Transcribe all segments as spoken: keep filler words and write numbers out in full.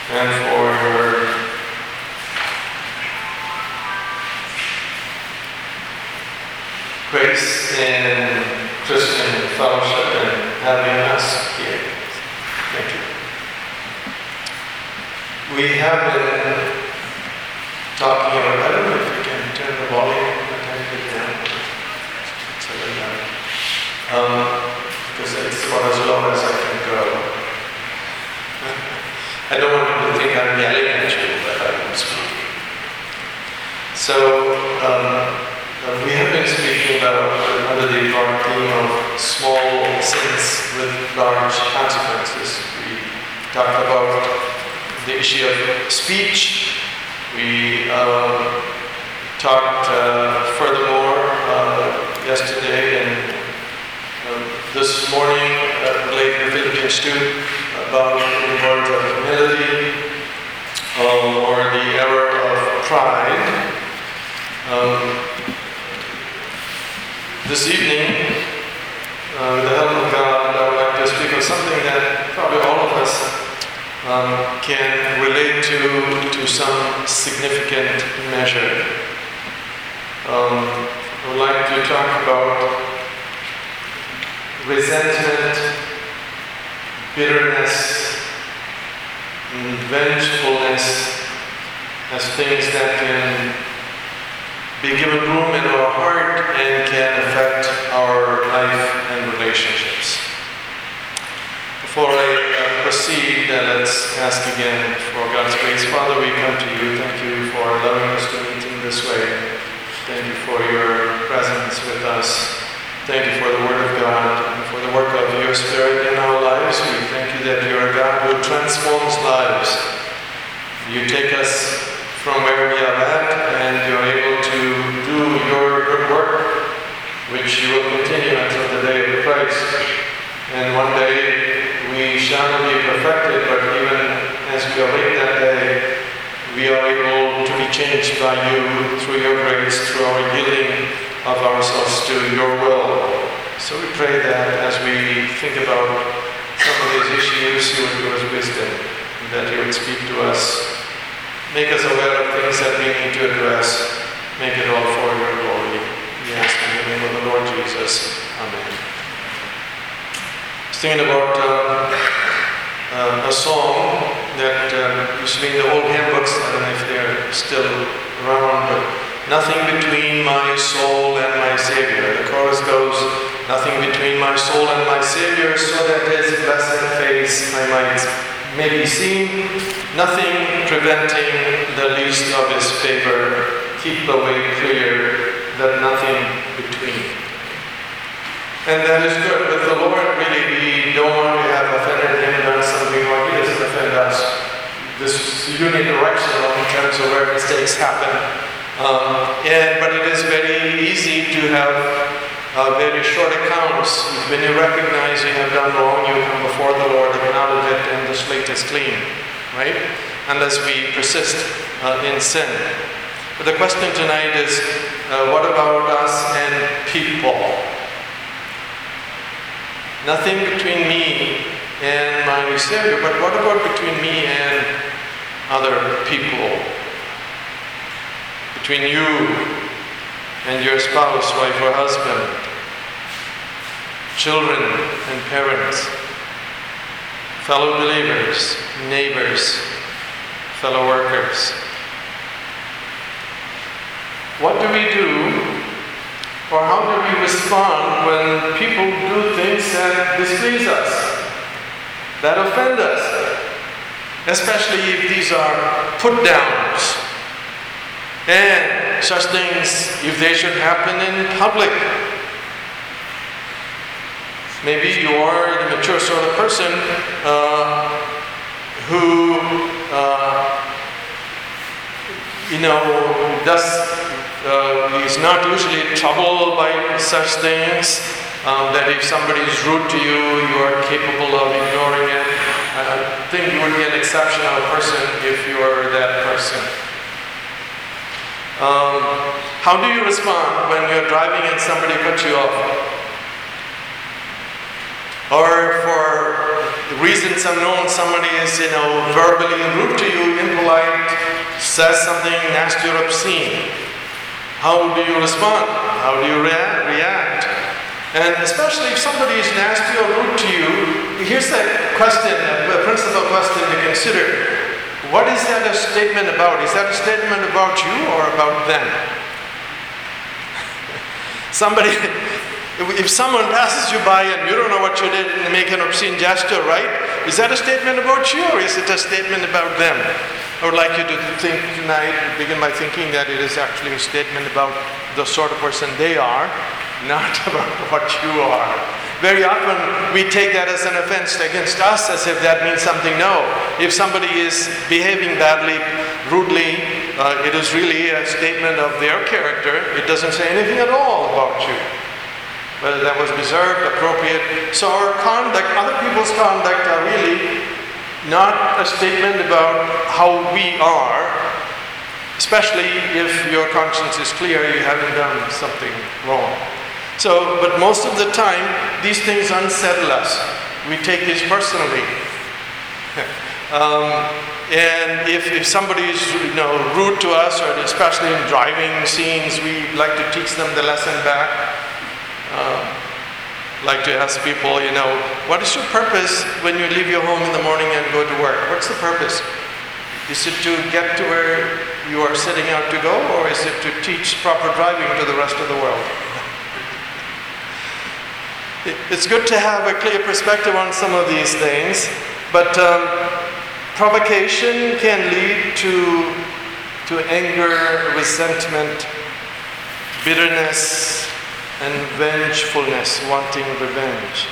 and for your grace in Christian fellowship and having us here. Thank you. We have been talking about, I don't know if you can turn the volume a tiny bit down. So like um, because it's about as low as I can go. I don't want you to think I'm yelling at you, but I'm speaking. So, um, Uh, we have been speaking about uh, under the broad theme of small sins with large consequences. We talked about the issue of speech. We uh, talked uh, furthermore uh, yesterday and uh, this morning, uh, related to Philippians two, about the importance of humility uh, or the error of pride. Um, This evening, uh, with the help of God, I would like to speak of something that probably all of us um, can relate to to some significant measure. Um, I would like to talk about resentment, bitterness, and vengefulness as things that can be given room in our heart and can affect our life and relationships. Before I uh, proceed, uh, let's ask again for God's grace. Father, we come to you. Thank you for allowing us to meet in this way. Thank you for your presence with us. Thank you for the Word of God and for the work of your Spirit in our lives. We thank you that you're a God who transforms lives. You take us from where we are at, and you're able to do your good work, which you will continue until the day of Christ. And one day we shall be perfected, but even as we await that day, we are able to be changed by you through your grace, through our yielding of ourselves to your will. So we pray that as we think about some of these issues, you would give us wisdom, and that you would speak to us. Make us aware of things that we need to address. Make it all for your glory. We ask in the name of the Lord Jesus. Amen. I was thinking about uh, uh, a song that uh, used to be in the old hymn books. I don't know if they're still around, but nothing between my soul and my Savior. The chorus goes, nothing between my soul and my Savior, so that his blessed face I might may be seen, nothing preventing the least of his favor. Keep the way clear, that nothing between. And that is good. With the Lord, really, we don't want to have offended him, done something wrong. He doesn't offend us. This is unidirectional in terms of where mistakes happen. Um, and but it is very easy to have Uh, very short accounts. When you recognize you have done wrong, you come before the Lord, acknowledge it, and the slate is clean, right? Unless we persist uh, in sin. But the question tonight is, uh, what about us and people? Nothing between me and my Savior, but what about between me and other people? Between you and your spouse, wife, or husband, children and parents, fellow believers, neighbors, fellow workers. What do we do, or how do we respond when people do things that displease us, that offend us, especially if these are put-downs? And such things, if they should happen in public. Maybe you are the mature sort of person uh, who, uh, you know, does uh, is not usually troubled by such things. Um, that if somebody is rude to you, you are capable of ignoring it. I think you would be an exceptional person if you are that person. Um, how do you respond when you're driving and somebody cuts you off? Or for reasons unknown, somebody is, you know, verbally rude to you, impolite, says something nasty or obscene. How do you respond? How do you rea- react? And especially if somebody is nasty or rude to you, here's a question, a principal question to consider. What is that a statement about? Is that a statement about you or about them? Somebody, if someone passes you by and you don't know what you did and make an obscene gesture, right? Is that a statement about you or is it a statement about them? I would like you to think tonight, begin by thinking that it is actually a statement about the sort of person they are, not about what you are. Very often we take that as an offense against us as if that means something. No. If somebody is behaving badly, rudely, uh, it is really a statement of their character. It doesn't say anything at all about you. Whether that was deserved, appropriate. So our conduct, other people's conduct are really not a statement about how we are, especially if your conscience is clear, you haven't done something wrong. So, but most of the time, these things unsettle us. We take these personally. um, and if, if somebody is, you know, rude to us, or especially in driving scenes, we like to teach them the lesson back. Uh, like to ask people, you know, what is your purpose when you leave your home in the morning and go to work? What's the purpose? Is it to get to where you are setting out to go, or is it to teach proper driving to the rest of the world? It's good to have a clear perspective on some of these things, but um, provocation can lead to, to anger, resentment, bitterness, and vengefulness, wanting revenge.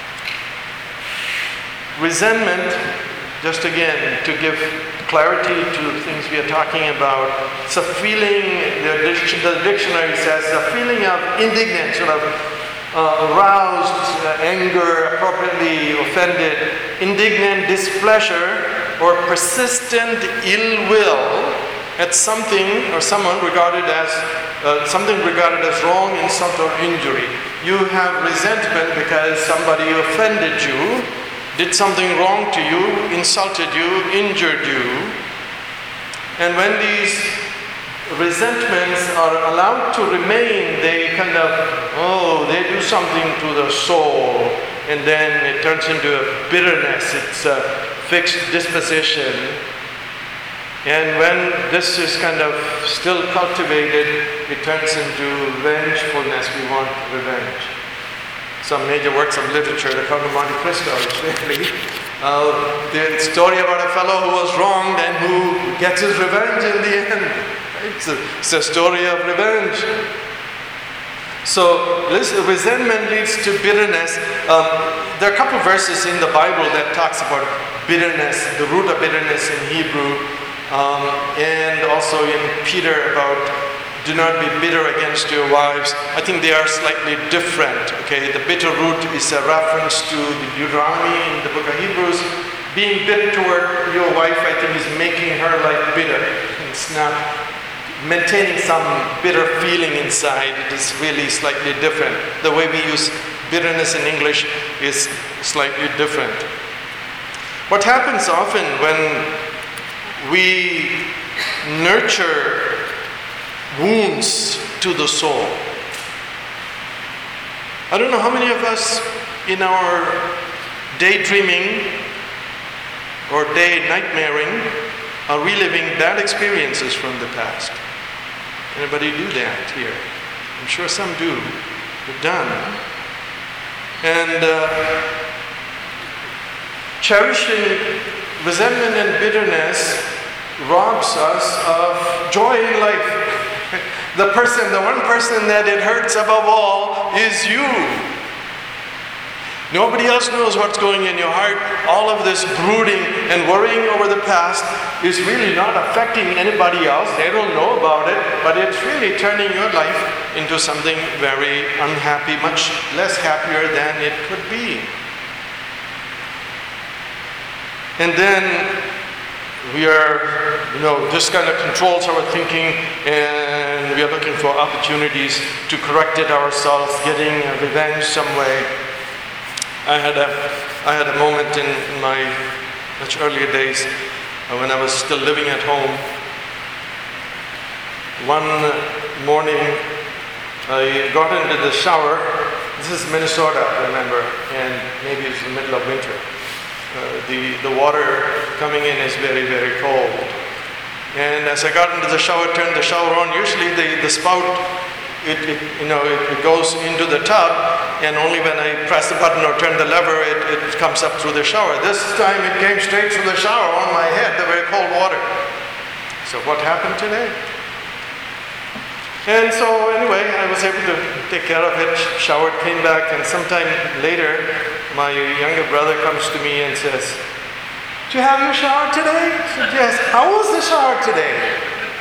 Resentment, just again, to give clarity to things we are talking about, it's a feeling, the, the dictionary says, a feeling of indignance, sort of Uh, aroused, uh, anger, appropriately offended, indignant displeasure, or persistent ill will at something or someone regarded as uh, something regarded as wrong, insult, or injury. You have resentment because somebody offended you, did something wrong to you, insulted you, injured you, and when these resentments are allowed to remain, they kind of, oh, they do something to the soul, and then it turns into a bitterness. It's a fixed disposition. And when this is kind of still cultivated, it turns into vengefulness. We want revenge. Some major works of literature, the Count of Monte Cristo, is really uh, the story about a fellow who was wronged and who gets his revenge in the end. It's a, it's a story of revenge. So this resentment leads to bitterness. Um, there are a couple verses in the Bible that talks about bitterness, the root of bitterness in Hebrew, um, and also in Peter about do not be bitter against your wives. I think they are slightly different. Okay, the bitter root is a reference to the Deuteronomy in the book of Hebrews. Being bitter toward your wife, I think, is making her like bitter. It's not maintaining some bitter feeling inside. It is really slightly different. The way we use bitterness in English is slightly different. What happens often when we nurture wounds to the soul? I don't know how many of us in our daydreaming or day nightmaring are reliving bad experiences from the past. Anybody do that here? I'm sure some do. You've done. And uh, cherishing resentment and bitterness robs us of joy in life. The person, the one person that it hurts above all is you. Nobody else knows what's going in your heart. All of this brooding and worrying over the past is really not affecting anybody else. They don't know about it, but it's really turning your life into something very unhappy, much less happier than it could be. And then we are, you know, this kind of controls our thinking, and we are looking for opportunities to correct it ourselves, getting revenge some way. I had a, I had a moment in, in my much earlier days uh, when I was still living at home. One morning, I got into the shower. This is Minnesota, remember, and maybe it's the middle of winter. Uh, the, the water coming in is very, very cold. And as I got into the shower, turned the shower on, usually the, the spout, it, it you know, it, it goes into the tub, and only when I press the button or turn the lever, it, it comes up through the shower. This time it came straight through the shower on my head, the very cold water. So what happened today? And so anyway, I was able to take care of it, showered, came back, and sometime later, my younger brother comes to me and says, "Did you have your shower today?" I said, "Yes." "How was the shower today?"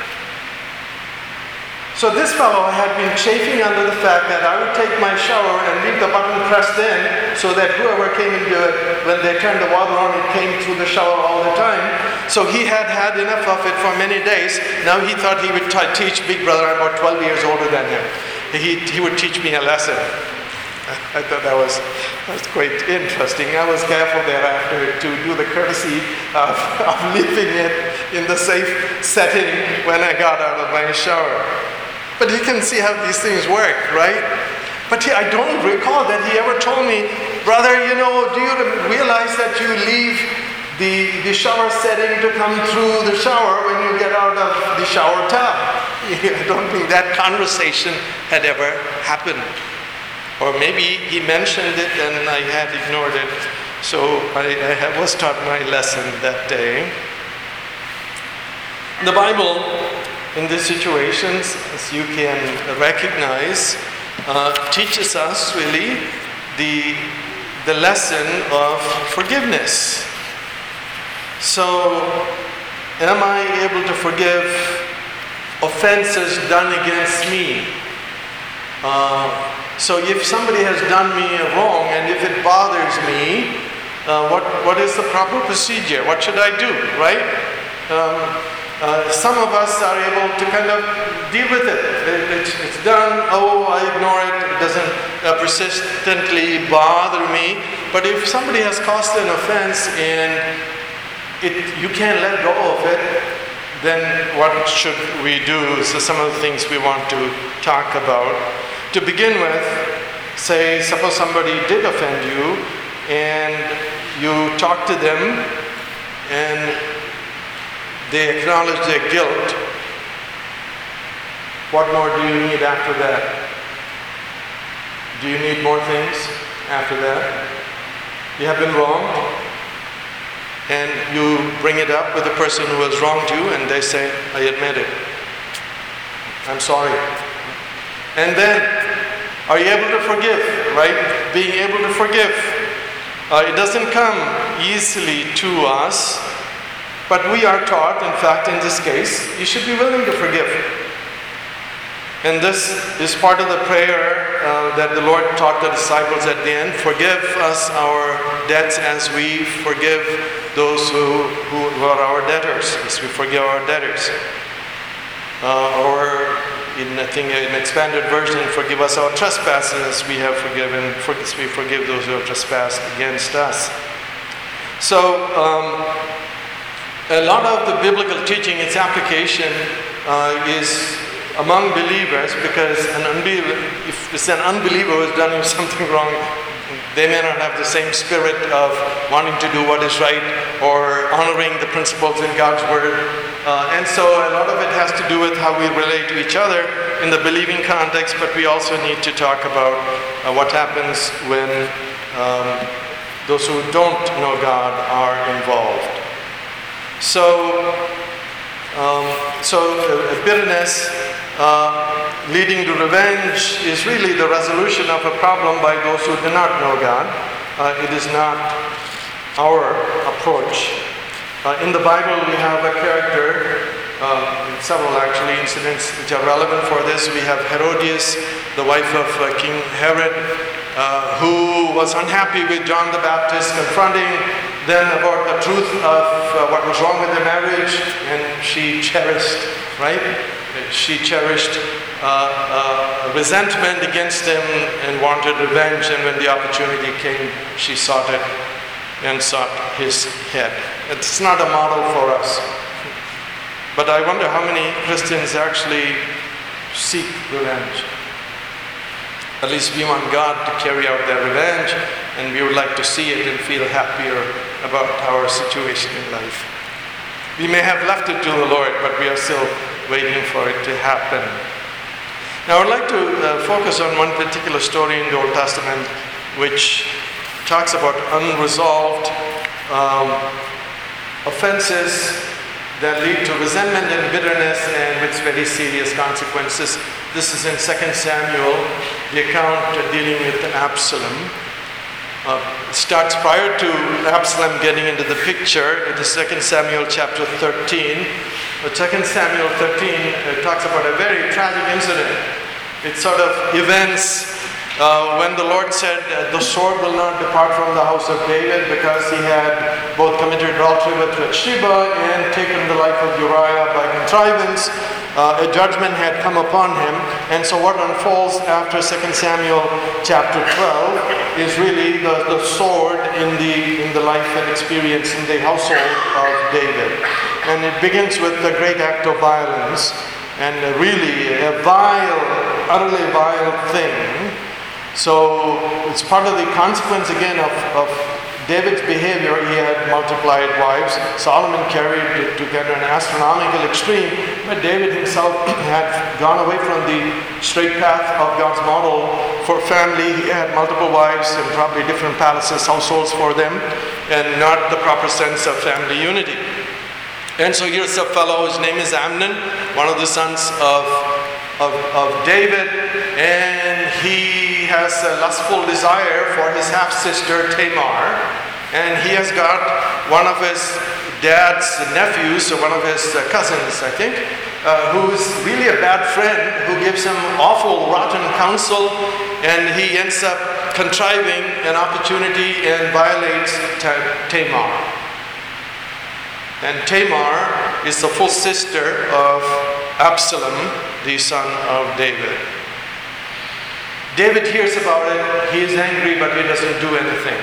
So this fellow had been chafing under the fact that I would take my shower and leave the button pressed in so that whoever came into it, when they turned the water on, it came through the shower all the time. So he had had enough of it for many days. Now he thought he would t- teach Big Brother. I'm about twelve years older than him. He, he would teach me a lesson. I thought that was, that was quite interesting. I was careful thereafter to do the courtesy of, of leaving it in the safe setting when I got out of my shower. But you can see how these things work, right? But he, I don't recall that he ever told me, "Brother, you know, do you realize that you leave the, the shower setting to come through the shower when you get out of the shower tub?" I don't think that conversation had ever happened. Or maybe he mentioned it and I had ignored it. So I, I was taught my lesson that day. The Bible, in these situations, as you can recognize, uh, teaches us really the, the lesson of forgiveness. So, am I able to forgive offenses done against me? Uh, so if somebody has done me a wrong and if it bothers me, uh, what, what is the proper procedure? What should I do, right? Um, Uh, some of us are able to kind of deal with it. it it's, it's done. Oh, I ignore it. It doesn't uh, persistently bother me. But if somebody has caused an offense and it, you can't let go of it, then what should we do? So some of the things we want to talk about. To begin with, say, suppose somebody did offend you and you talk to them and they acknowledge their guilt. What more do you need after that? Do you need more things after that? You have been wronged, and you bring it up with the person who has wronged you, and they say, "I admit it. I'm sorry." And then, are you able to forgive, right? Being able to forgive. Uh, it doesn't come easily to us. But we are taught, in fact, in this case, you should be willing to forgive. And this is part of the prayer uh, that the Lord taught the disciples at the end. Forgive us our debts as we forgive those who, who are our debtors, as we forgive our debtors. Uh, or in I think an expanded version, forgive us our trespasses as we have forgiven, as we forgive those who have trespassed against us. So, um, a lot of the biblical teaching, its application uh, is among believers, because an unbeliever, if it's an unbeliever who has done you something wrong, they may not have the same spirit of wanting to do what is right or honoring the principles in God's Word. Uh, and so a lot of it has to do with how we relate to each other in the believing context, but we also need to talk about uh, what happens when um, those who don't know God are involved. So, um, so uh, bitterness uh, leading to revenge is really the resolution of a problem by those who do not know God. Uh, it is not our approach. Uh, in the Bible, we have a character, uh, several actually incidents which are relevant for this. We have Herodias, the wife of uh, King Herod, uh, who was unhappy with John the Baptist, confronting them about the truth of uh, what was wrong with the marriage, and she cherished, right? she cherished uh, uh, resentment against him and wanted revenge, and when the opportunity came, she sought it and sought his head. It's not a model for us. But I wonder how many Christians actually seek revenge. At least we want God to carry out that revenge, and we would like to see it and feel happier about our situation in life. We may have left it to the Lord, but we are still waiting for it to happen. Now, I would like to uh, focus on one particular story in the Old Testament which talks about unresolved um, offenses that lead to resentment and bitterness and with very serious consequences. This is in Second Samuel, the account dealing with Absalom. Uh, starts prior to Absalom getting into the picture. It is Second Samuel chapter thirteen. But Second Samuel thirteen uh, talks about a very tragic incident. It sort of events uh, when the Lord said, uh, the sword will not depart from the house of David, because he had both committed adultery with Bathsheba and taken the life of Uriah by contrivance. Uh, a judgment had come upon him. And so what unfolds after Second Samuel chapter twelve is really the, the sword in the in the life and experience in the household of David. And it begins with a great act of violence, and really a vile, utterly vile thing. So it's part of the consequence again of, of David's behavior. He had multiplied wives. Solomon carried it to get an astronomical extreme, but David himself had gone away from the straight path of God's model for family. He had multiple wives and probably different palaces, households for them, and not the proper sense of family unity. And so here's a fellow, his name is Amnon, one of the sons of, of, of David, and he has a lustful desire for his half-sister Tamar, and he has got one of his dad's nephews, or one of his uh, cousins, I think, uh, who's really a bad friend, who gives him awful, rotten counsel, and he ends up contriving an opportunity and violates Tamar. And Tamar is the full sister of Absalom, the son of David. David hears about it, he is angry, but he doesn't do anything.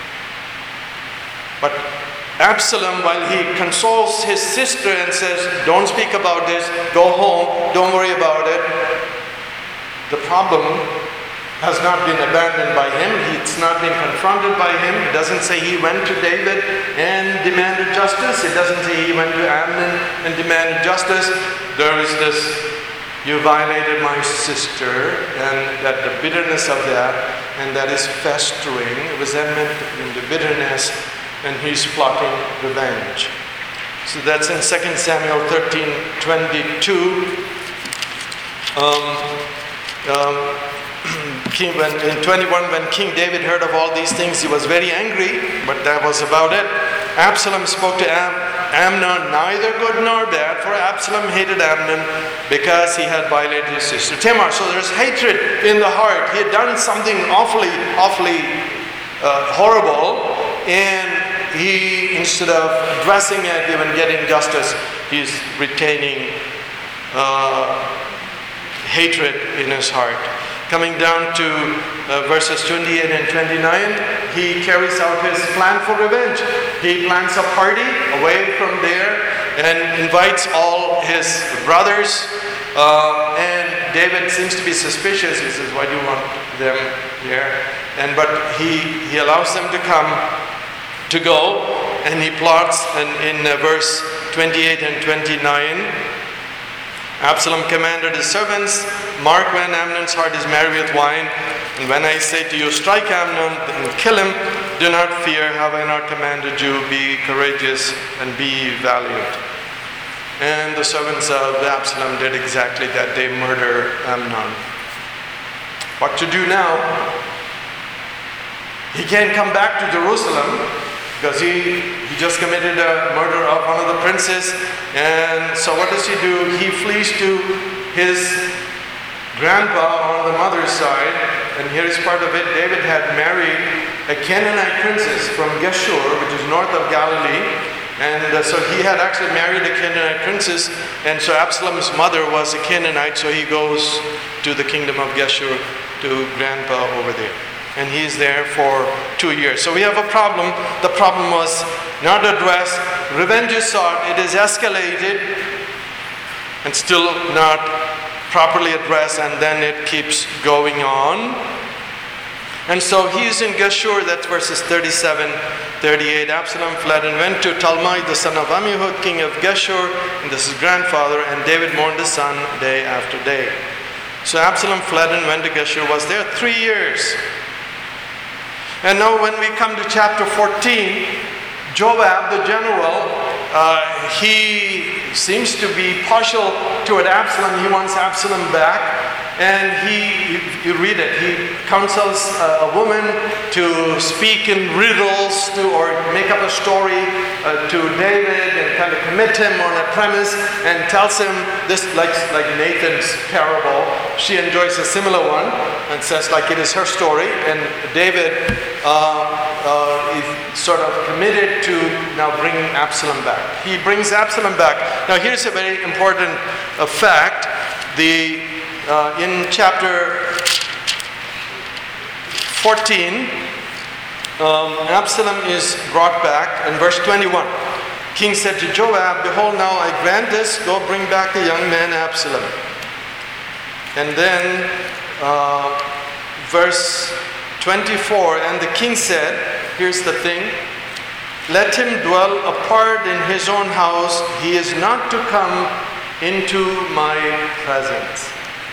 But Absalom, while he consoles his sister and says, don't speak about this, go home, don't worry about it, the problem has not been abandoned by him. It's not been confronted by him. It doesn't say he went to David and demanded justice. It doesn't say he went to Amnon and demanded justice. There is this, you violated my sister, and that the bitterness of that, and that is festering, resentment into bitterness, and he's plotting revenge. So that's in Second Samuel thirteen twenty-two. Um, um, King, when, in twenty-one, when King David heard of all these things, he was very angry, but that was about it. Absalom spoke to Am- Amnon, neither good nor bad, for Absalom hated Amnon because he had violated his sister Tamar. So there's hatred in the heart. He had done something awfully, awfully uh, horrible, and he, instead of addressing it, even getting justice, he's retaining uh, hatred in his heart. Coming down to uh, verses twenty-eight and twenty-nine, he carries out his plan for revenge. He plans a party away from there and invites all his brothers. Uh, and David seems to be suspicious. He says, why do you want them here? And but he, he allows them to come, to go, and he plots. And in uh, verse twenty-eight and twenty-nine, Absalom commanded his servants, mark when Amnon's heart is merry with wine, and when I say to you, strike Amnon and kill him, do not fear, have I not commanded you, be courageous and be valiant. And the servants of Absalom did exactly that. They murder Amnon. What to do now? He can't come back to Jerusalem, because he, he just committed a murder of one of the princes. And so what does he do? He flees to his grandpa on the mother's side. And here's part of it. David had married a Canaanite princess from Geshur, which is north of Galilee. And uh, so he had actually married a Canaanite princess, and so Absalom's mother was a Canaanite, so he goes to the kingdom of Geshur to grandpa over there. And he's there for two years. So we have a problem. The problem was not addressed. Revenge is sought. It is escalated and still not properly addressed, and then it keeps going on. And so he's in Geshur, that's verses thirty-seven, thirty-eight. Absalom fled and went to Talmai, the son of Ammihud, king of Geshur, and this is grandfather, and David mourned his son day after day. So Absalom fled and went to Geshur, was there three years. And now when we come to chapter fourteen, Joab, the general, uh, he seems to be partial toward Absalom. He wants Absalom back. And he, you, you read it, he counsels a, a woman to speak in riddles to, or make up a story uh, to David and kind of commit him on a premise and tells him this, like, like Nathan's parable. She enjoys a similar one and says like it is her story. And David uh, uh, is sort of committed to now bring Absalom back. He brings Absalom back. Now here's a very important uh, fact. The Uh, in chapter fourteen, um, Absalom is brought back. In verse twenty-one, King said to Joab, "Behold, now I grant this, go bring back the young man Absalom." And then uh, verse twenty-four, and the king said, here's the thing, "Let him dwell apart in his own house. He is not to come into my presence."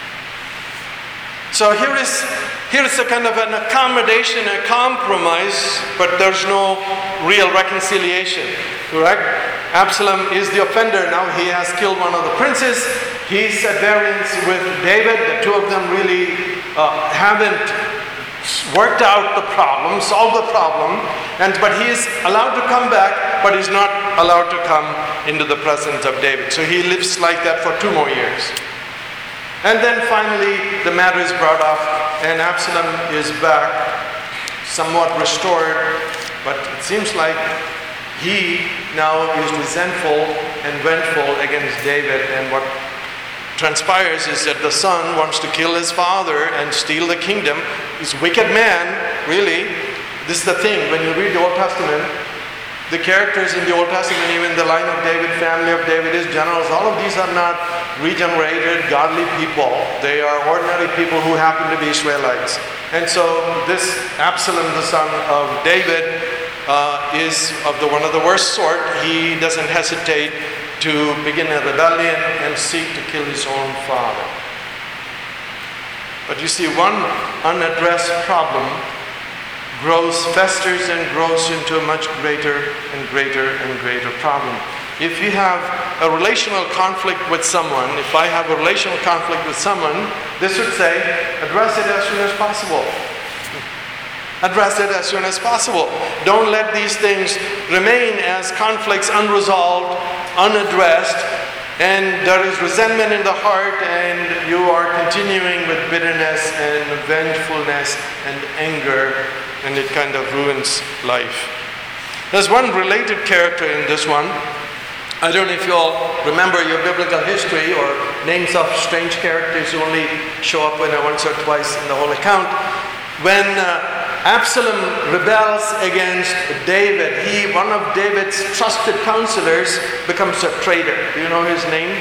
So here is here is a kind of an accommodation, a compromise, but there's no real reconciliation. Correct? Absalom is the offender. Now he has killed one of the princes. He's at variance with David. The two of them really uh, haven't worked out the problem, solved the problem. And but he is allowed to come back, but he's not allowed to come into the presence of David. So he lives like that for two more years. And then finally, the matter is brought up, and Absalom is back, somewhat restored, but it seems like he now is resentful and vengeful against David, and what transpires is that the son wants to kill his father and steal the kingdom. He's a wicked man, really. This is the thing, when you read the Old Testament, the characters in the Old Testament, even the line of David, family of David, his generals, all of these are not regenerated, godly people. They are ordinary people who happen to be Israelites. And so this Absalom, the son of David, uh, is of the one of the worst sort. He doesn't hesitate to begin a rebellion and seek to kill his own father. But you see, one unaddressed problem grows, festers and grows into a much greater and greater and greater problem. If you have a relational conflict with someone, if I have a relational conflict with someone, this would say, address it as soon as possible. Address it as soon as possible. Don't let these things remain as conflicts unresolved, unaddressed, and there is resentment in the heart, and you are continuing with bitterness and vengefulness and anger, and it kind of ruins life. There's one related character in this one. I don't know if you all remember your biblical history or names of strange characters who only show up once or twice in the whole account. When uh, Absalom rebels against David, he, one of David's trusted counselors, becomes a traitor. Do you know his name?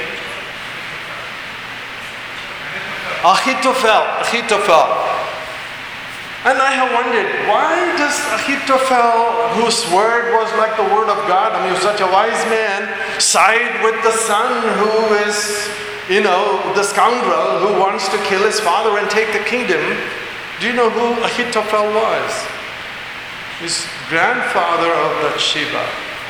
Ahithophel. Ahithophel. And I have wondered, why does Ahithophel, whose word was like the word of God, I mean, he was such a wise man, side with the son who is, you know, the scoundrel who wants to kill his father and take the kingdom? Do you know who Ahithophel was? His grandfather of Bathsheba.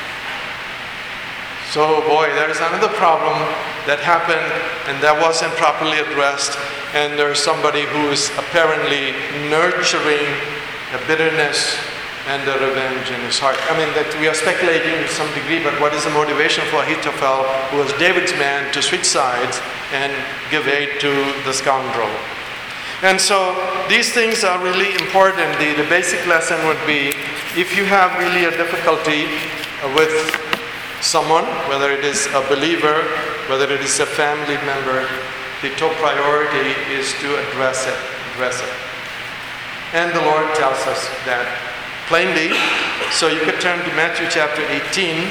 So boy, there is another problem that happened and that wasn't properly addressed, and there's somebody who is apparently nurturing a bitterness and a revenge in his heart. I mean, that we are speculating to some degree, but what is the motivation for Ahithophel, who was David's man, to switch sides and give aid to the scoundrel? And so these things are really important. The, the basic lesson would be, if you have really a difficulty with someone, whether it is a believer, whether it is a family member, the top priority is to address it, address it. And the Lord tells us that plainly. So you could turn to Matthew chapter eighteen.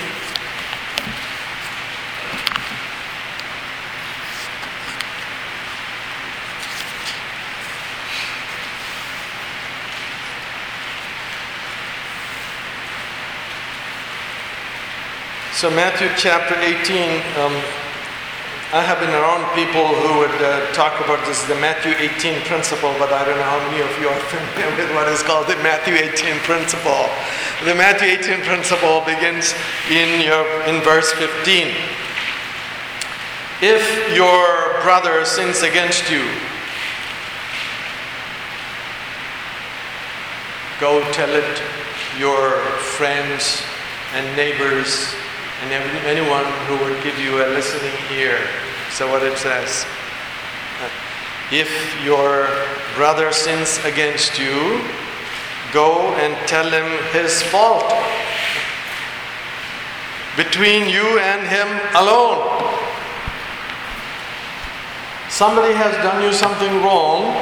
So Matthew chapter eighteen, um, I have been around people who would uh, talk about this, the Matthew eighteen principle, but I don't know how many of you are familiar with what is called the Matthew eighteen principle. The Matthew eighteen principle begins in, your, in verse fifteen. If your brother sins against you, go tell it your friends and neighbors and anyone who would give you a listening ear. So what it says, if your brother sins against you, go and tell him his fault between you and him alone. Somebody has done you something wrong.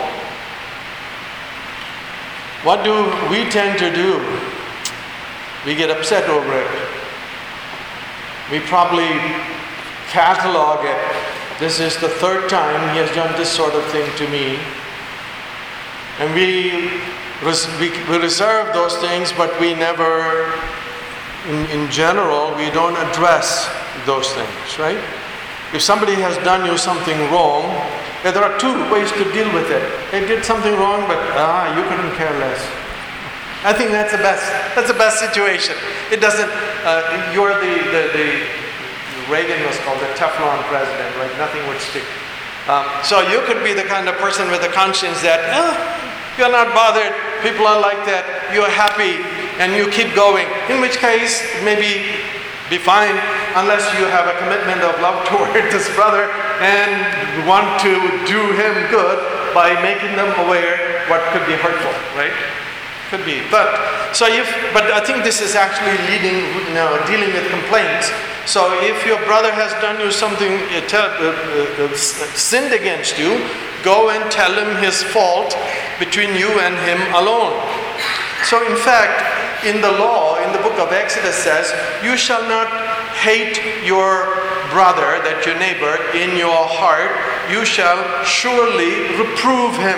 What do we tend to do? We get upset over it. We probably catalog it. This is the third time he has done this sort of thing to me. And we, res- we, we reserve those things, but we never, in, in general, we don't address those things, right? If somebody has done you something wrong, yeah, there are two ways to deal with it. They did something wrong, but ah, you couldn't care less. I think that's the best. That's the best situation. It doesn't. Uh, you're the, the the Reagan was called the Teflon president, right? Nothing would stick. Um, so you could be the kind of person with a conscience that oh, you're not bothered. People are like that. You're happy, and you keep going. In which case, maybe be fine, unless you have a commitment of love toward this brother and want to do him good by making them aware what could be hurtful, right? Could be, but so if but I think this is actually leading, you know, dealing with complaints. So if your brother has done you something, uh, tell, uh, uh, uh, sinned against you, go and tell him his fault between you and him alone. So in fact, in the law, in the book of Exodus says, you shall not hate your brother, that your neighbor, in your heart. You shall surely reprove him.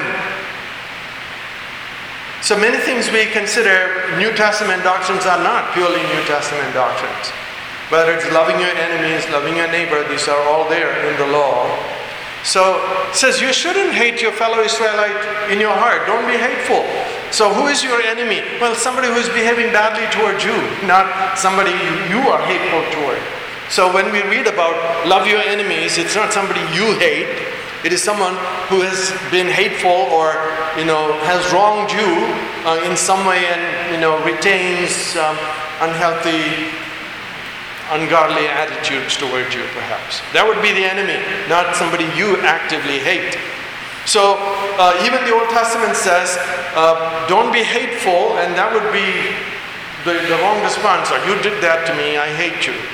So many things we consider New Testament doctrines are not purely New Testament doctrines. Whether it's loving your enemies, loving your neighbor, these are all there in the law. So it says you shouldn't hate your fellow Israelite in your heart. Don't be hateful. So who is your enemy? Well, somebody who is behaving badly toward you, not somebody you, you are hateful toward. So when we read about love your enemies, it's not somebody you hate. It is someone who has been hateful or, you know, has wronged you uh, in some way and, you know, retains um, unhealthy, ungodly attitudes towards you, perhaps. That would be the enemy, not somebody you actively hate. So uh, even the Old Testament says, uh, don't be hateful, and that would be the, the wrong response. Or, you did that to me, I hate you.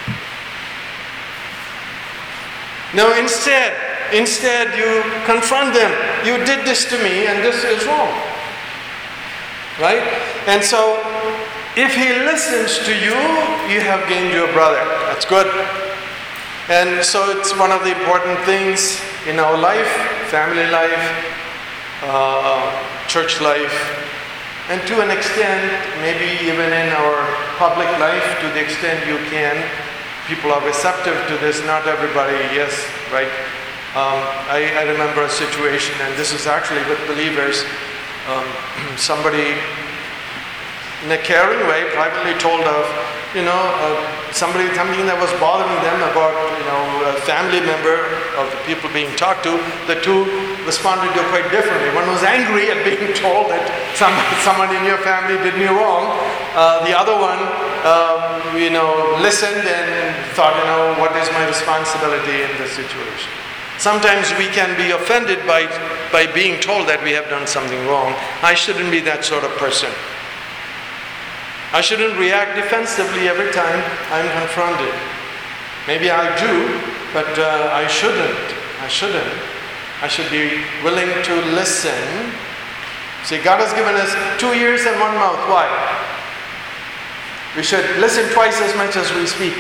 No, instead, Instead, you confront them. You did this to me, and this is wrong. Right? And so, if he listens to you, you have gained your brother. That's good. And so, it's one of the important things in our life, family life, uh, church life, and to an extent, maybe even in our public life, to the extent you can. People are receptive to this. Not everybody, yes, right? Um, I, I remember a situation, and this is actually with believers. Um, somebody, in a caring way, privately told of, you know, uh, somebody something that was bothering them about, you know, a family member of the people being talked to. The two responded to quite differently. One was angry at being told that some, someone in your family did me wrong. Uh, the other one, um, you know, listened and thought, you know, what is my responsibility in this situation? Sometimes we can be offended by, by being told that we have done something wrong. I shouldn't be that sort of person. I shouldn't react defensively every time I'm confronted. Maybe I do, but uh, I shouldn't. I shouldn't. I should be willing to listen. See, God has given us two ears and one mouth. Why? We should listen twice as much as we speak.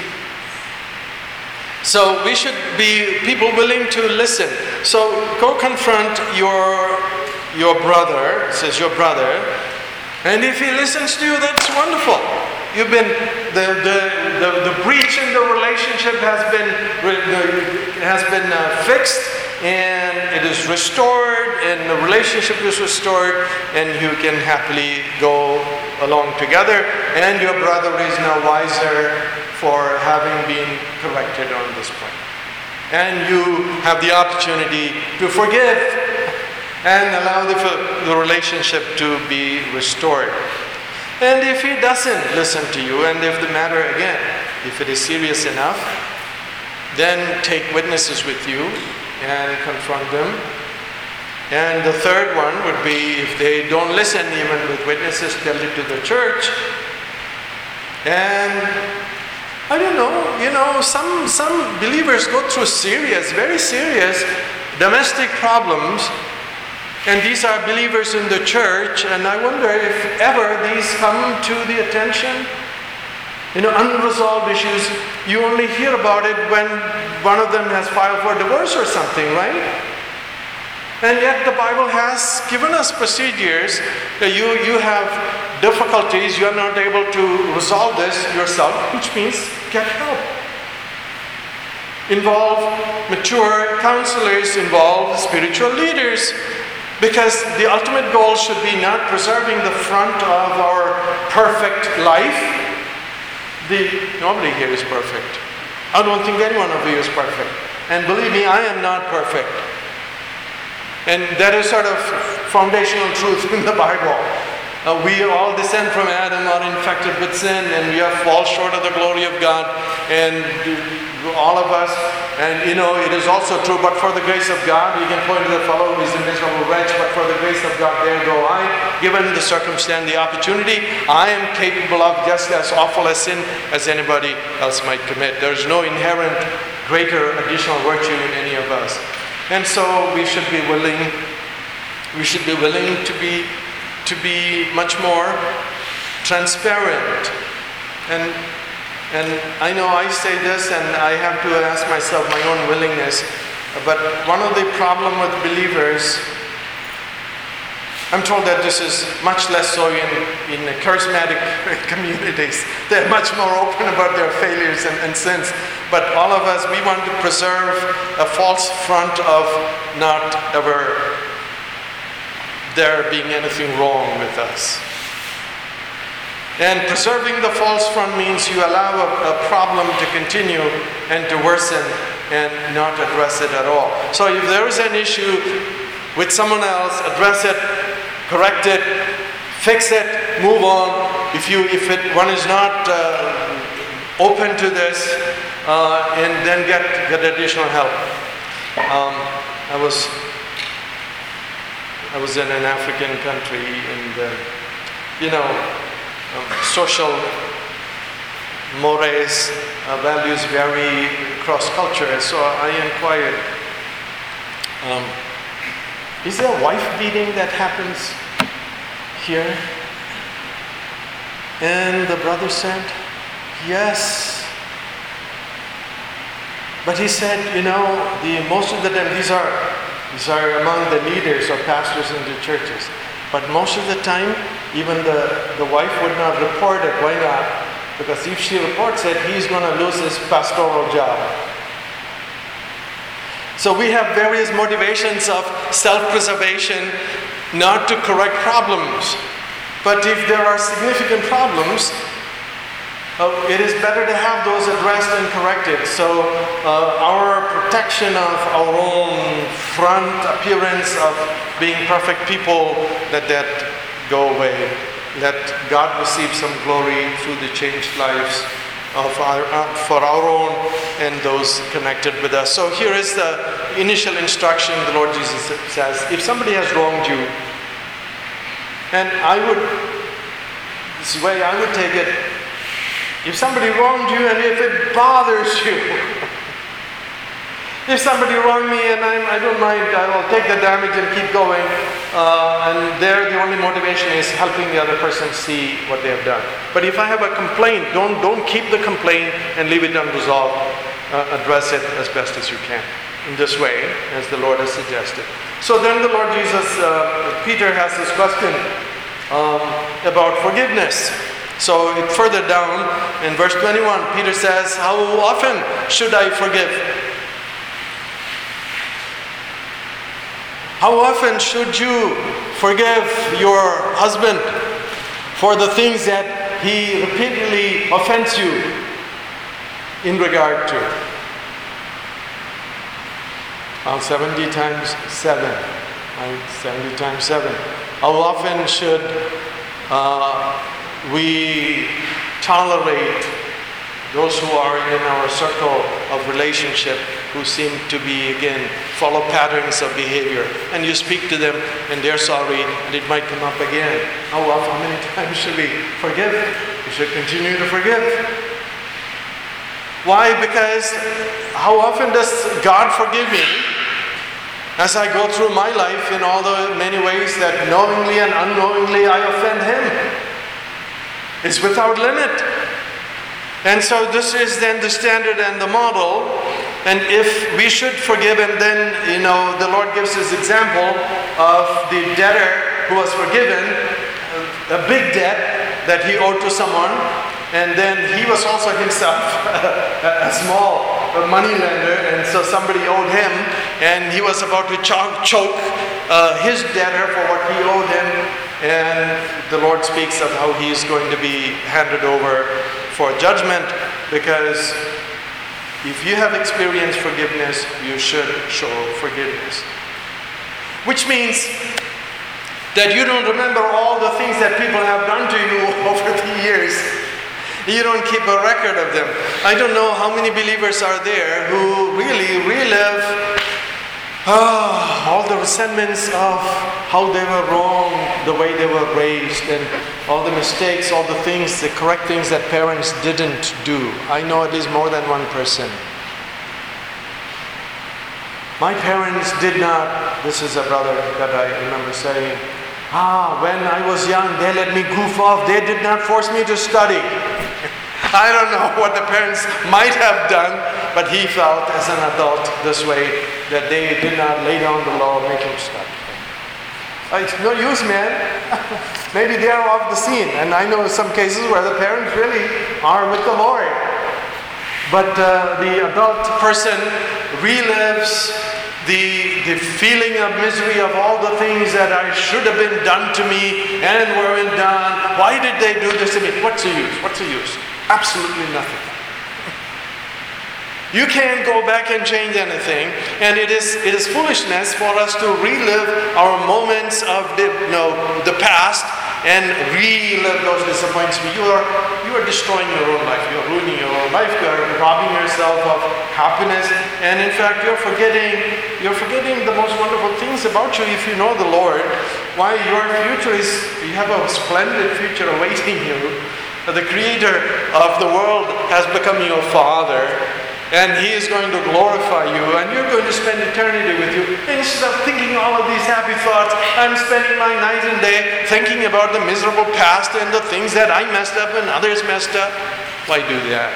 So we should be people willing to listen. So go confront your your brother, it says your brother, and if he listens to you, that's wonderful. You've been the the the, the breach in the relationship has been has been uh, fixed, and it is restored, and the relationship is restored, and you can happily go along together. And your brother is now wiser for having been corrected on this point. And you have the opportunity to forgive and allow the, the relationship to be restored. And if he doesn't listen to you, and if the matter, again, if it is serious enough, then take witnesses with you and confront them. And the third one would be, if they don't listen even with witnesses, tell it to the church. And I don't know, you know, some, some believers go through serious, very serious domestic problems, and these are believers in the church, and I wonder if ever these come to the attention. You know, unresolved issues, you only hear about it when one of them has filed for divorce or something, right? And yet the Bible has given us procedures. You, you have difficulties, you are not able to resolve this yourself, which means get help. Involve mature counselors, involve spiritual leaders, because the ultimate goal should be not preserving the front of our perfect life. The, nobody here is perfect. I don't think any one of you is perfect. And believe me, I am not perfect. And that is sort of foundational truth in the Bible. Uh, we all descend from Adam, are infected with sin, and we have fall short of the glory of God. And all of us, and you know, it is also true, but for the grace of God, you can point to the fellow who is a miserable wretch, but for the grace of God, there go I. Given the circumstance, the opportunity, I am capable of just as awful a sin as anybody else might commit. There is no inherent greater additional virtue in any of us. And so we should be willing, we should be willing to be to be much more transparent. And and I know I say this, and I have to ask myself my own willingness, but one of the problem with believers, I'm told that this is much less so in, in charismatic communities. They're much more open about their failures and, and sins. But all of us, we want to preserve a false front of not ever there being anything wrong with us. And preserving the false front means you allow a, a problem to continue and to worsen and not address it at all. So if there is an issue with someone else, address it, correct it, fix it, move on. If you, if it, one is not uh, open to this, uh, and then get get additional help. Um, I was I was in an African country, and uh, you know, um, social mores, uh, values vary across culture, and so I inquired. Um, Is there a wife beating that happens here? And the brother said, yes. But he said, you know, the most of the time, these are, these are among the leaders or pastors in the churches. But most of the time, even the, the wife would not report it. Why not? Because if she reports it, he's going to lose his pastoral job. So we have various motivations of self-preservation, not to correct problems. But if there are significant problems, uh, it is better to have those addressed and corrected. So uh, our protection of our own front appearance of being perfect people, let that go away. Let God receive some glory through the changed lives of our, uh, for our own and those connected with us. So here is the initial instruction. The Lord Jesus says, if somebody has wronged you, and I would This is the way I would take it. If somebody wronged you and if it bothers you, if somebody wronged me and I'm, I don't mind, I'll take the damage and keep going. Uh, and there the only motivation is helping the other person see what they have done. But if I have a complaint, don't, don't keep the complaint and leave it unresolved. Uh, address it as best as you can in this way, as the Lord has suggested. So then the Lord Jesus, uh, Peter has this question um, about forgiveness. So it, further down in verse twenty-one, Peter says, how often should I forgive? How often should you forgive your husband for the things that he repeatedly offends you in regard to? Well, seventy times seven. Right? seventy times seven. How often should uh, we tolerate those who are in our circle of relationship who seem to be, again, follow patterns of behavior? And you speak to them and they're sorry and it might come up again. How often, how many times should we forgive? We should continue to forgive. Why? Because how often does God forgive me as I go through my life in all the many ways that knowingly and unknowingly I offend Him? It's without limit. And so this is then the standard and the model. And if we should forgive, and then, you know, the Lord gives His example of the debtor who was forgiven, a big debt that he owed to someone, and then he was also himself a small money lender, and so somebody owed him, and he was about to choke, choke uh, his debtor for what he owed him, and the Lord speaks of how he is going to be handed over for judgment, because if you have experienced forgiveness, you should show forgiveness. Which means that you don't remember all the things that people have done to you over the years. You don't keep a record of them. I don't know how many believers are there who really relive oh, all the resentments of how they were wrong, the way they were raised, and all the mistakes, all the things, the correct things that parents didn't do. I know at least more than one person. My parents did not, this is a brother that I remember saying, ah, when I was young, they let me goof off. They did not force me to study. I don't know what the parents might have done, but he felt as an adult this way, that they did not lay down the law, make him study. It's no use, man. Maybe they are off the scene. And I know some cases where the parents really are with the Lord. But uh, the adult person relives the, the feeling of misery of all the things that I should have been done to me and weren't done. Why did they do this to me? What's the use? What's the use? Absolutely nothing. You can't go back and change anything, and it is it is foolishness for us to relive our moments of the, you know, the past and relive those disappointments. You are you are destroying your own life. You are ruining your own life. You are robbing yourself of happiness, and in fact, you're forgetting you're forgetting the most wonderful things about you if you know the Lord. Why your future is you have a splendid future awaiting you. The Creator of the world has become your Father. And He is going to glorify you, and you're going to spend eternity with you. Instead of thinking all of these happy thoughts, I'm spending my night and day thinking about the miserable past and the things that I messed up and others messed up. Why do that?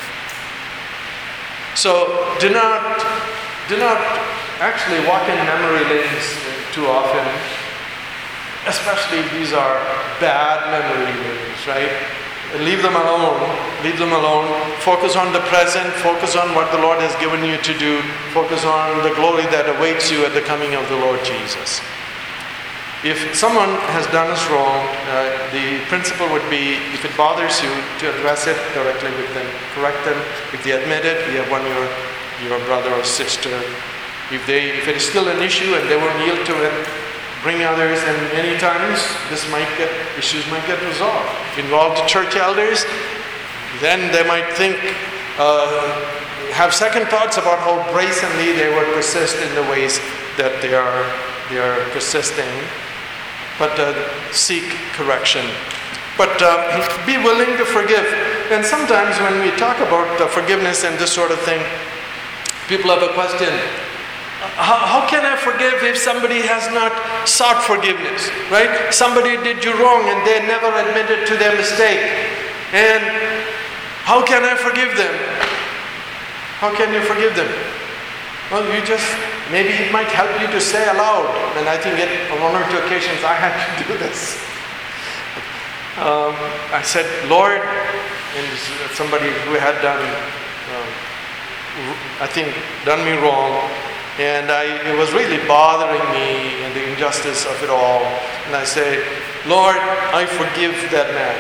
So do not, do not actually walk in memory lanes too often. Especially if these are bad memory lanes, right? Leave them alone. Leave them alone. Focus on the present. Focus on what the Lord has given you to do. Focus on the glory that awaits you at the coming of the Lord Jesus. If someone has done us wrong, uh, the principle would be, if it bothers you, to address it directly with them. Correct them. If they admit it, you have won your, your brother or sister. If they, if it is still an issue and they won't yield to it, bring others, and many times this might get issues might get resolved. Involve the church elders, then they might think, uh, have second thoughts about how brazenly they would persist in the ways that they are they are persisting. But uh, seek correction But uh, be willing to forgive. And sometimes when we talk about uh, forgiveness and this sort of thing, people have a question. How, how can I forgive if somebody has not sought forgiveness, right? Somebody did you wrong and they never admitted to their mistake. And how can I forgive them? How can you forgive them? Well, you just, maybe it might help you to say aloud. And I think it, on one or two occasions I had to do this. Um, I said, Lord, and somebody who had done, um, I think, done me wrong, and I, it was really bothering me and the injustice of it all. And I said, Lord, I forgive that man.